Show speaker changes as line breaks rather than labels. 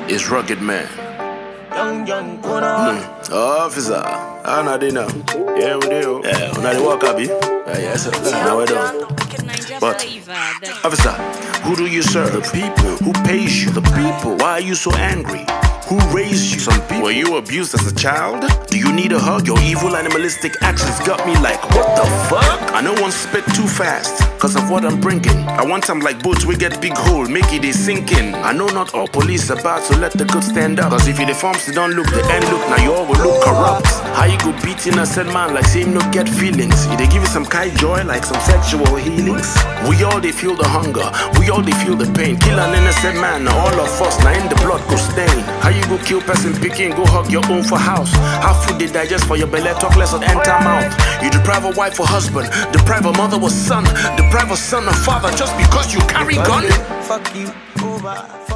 is Rugged Man. Officer, I know they know. Yeah, we do. Yeah, when I walk up, yes, sir. Now I don't. But, officer, who do you serve? The people. Who pays you? The people. Why are you so angry? Who raised you? Some people. Were you abused as a child? Do you need a hug? Your evil animalistic actions got me like, what the fuck? I know one spit too fast, cause of what I'm bringing. I want them like boats, we get big hole, make it they sink in. I know not all police about, so let the good stand up. Cause if you the forms, they don't look the end look, now you all will look corrupt. How you go beating a said man like say him no get feelings? If they give you some kind joy like some sexual healings. We all they feel the hunger, we all they feel the pain. Kill an innocent man, now all of us, now in the blood go stain. How you go kill person picking, go hug your own for house? How food they digest for your belly, talk less of enter mouth. You deprive a wife or husband, deprive a mother or son, deprive a son or father just because you carry gun?
Fuck you over.